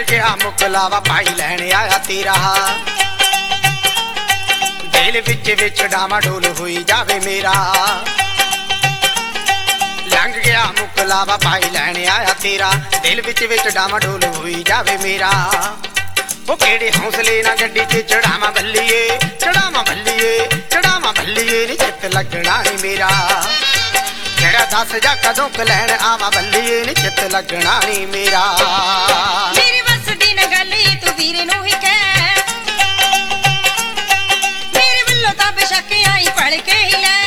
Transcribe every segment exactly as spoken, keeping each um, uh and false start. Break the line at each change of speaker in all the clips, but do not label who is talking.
गया मुकलावा भाई लैन आया तेरा दिल विच विच डामा डोल हुई जावे मेरा लंघ गया मुकलावा भाई लैन आया तेरा दिल विच विच डामा डोल हुई जावे मेरा वो केड़े हौसले ना गड्डी च चढ़ावा भल्लिए चढ़ावा भल्लिए चढ़ावा भल्लिए नी चित लगना नी मेरा जरा दस जा कदों क लैन आवा भल्लिए नी चित लगना नी मेरा
मेरे बस दी न गल तू वीरे नूं ही कह मेरे वल्लों तां बेशक आई पढ़ के ही लै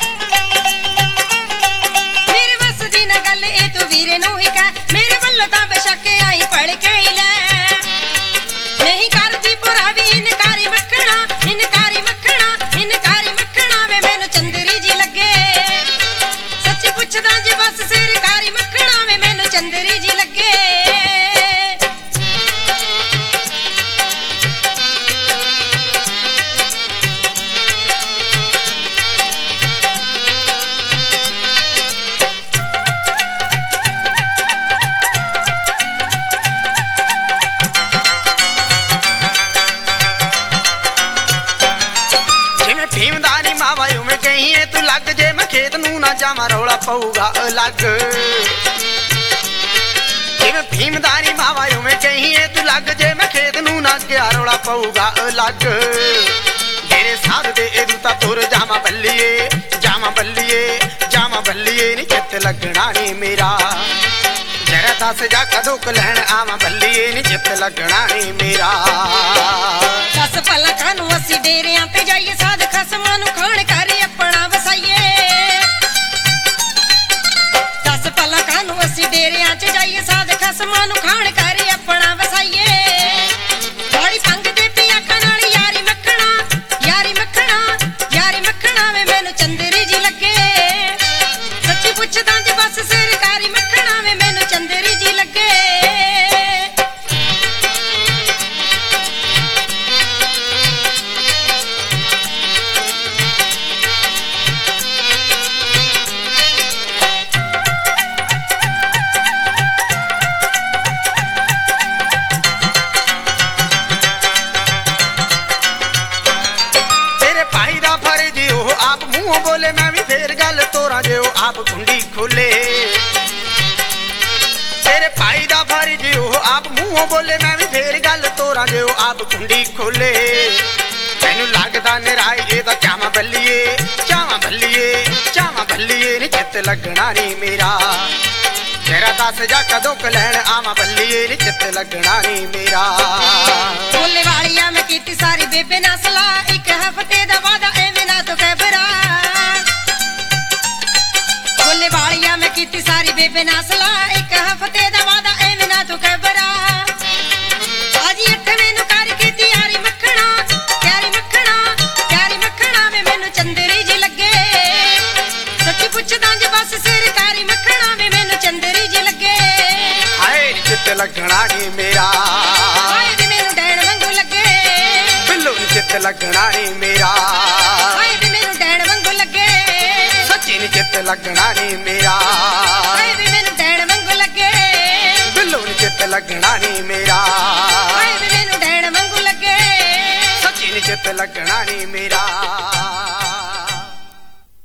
मेरे बस दी न गल तू वीरे नूं ही कह मेरे वल्लों तां बेशक आई पढ़ के ही लै नहीं करदी बुरा भी इनकारी मखना इनकारी मखना इनकारी मखना वे मैनू चंदरी जी लगे सच्ची पुछदा जे बस सरकारी मखना वे मैनू चंदरी जी लगे
भीमदानी मावा में कहीं है तू लग जे मैं खेत नू ना जावा रौला पऊगा अलग जिवें भीमदानी मावा में कहीं है तू लग जे मैं खेत नू ना गया रौला पऊगा अलग मेरे साथ दे एदू ता तुर जावा बल्लिए जावा बल्लिए जावा बल्लिए नी चित लगना नी मेरा जरा दस जा कदों क लैन आवा बल्लिए नी चित लगना नी मेरा
दस भला कानू असी डेरियां ते जाइए साध खसमां नू खाण कर अपना वसाइए दस भला कानू असी डेरियां च जाइए साध खसमां नू खाण कर अपना वसाइए गाड़ी पंग दे पिया नाल यारी मखना यारी मखना यारी मखना वे मैनू चंदरी जी लगे सच्ची पुछदा जे बस सरकारी मखना वे मैनू चंदरी जी लगे बोले मैं भी फेर गल तोरा जे आप कुंडी खोले तेरे भाई दा फर्ज ओ आप मुंह बोले मैं भी फेर गल तोरा जे आप कुंडी खोले मैनू लगदा निराई जे दा चावा बल्लिए चावा बल्लिए चावा बल्लिए नी चित लगना नी मेरा जरा दस जा कदों क लैन आवा बल्लिए नी चित लगना नी मेरा बोले वालिया मैं कीती सारी बेबे ना सलाह एक हफ्ते दा वादा एवें ना तो कहबरा बोले वालिया मैं कीती सारी बेबे ना सलाह एक हफ्ते दा वादा एवें ना तो कहबरा आज अठ मैनू कर के तैयारी मखना तैयारी मखना तैयारी मखना वे मैनू चंदरी जी लगे सच्ची पुछदा जे बस सरकारी मखना वे मैनू चंदरी जी लगे हाय चित लगना नी मेरा हाय वे मैनू डैण वांगू लगे बिल्लो नी चित लगना नी मेरा हाय वे मैनू डैण वांगू लगे सच्ची नी चित लगना नी मेरा हाय वे मैनू डैण वांगू लगे बिल्लो नी चित लगना नी मेरा हाय वे मैनू डैण वांगू लगे सच्ची नी चित लगना नी मेरा।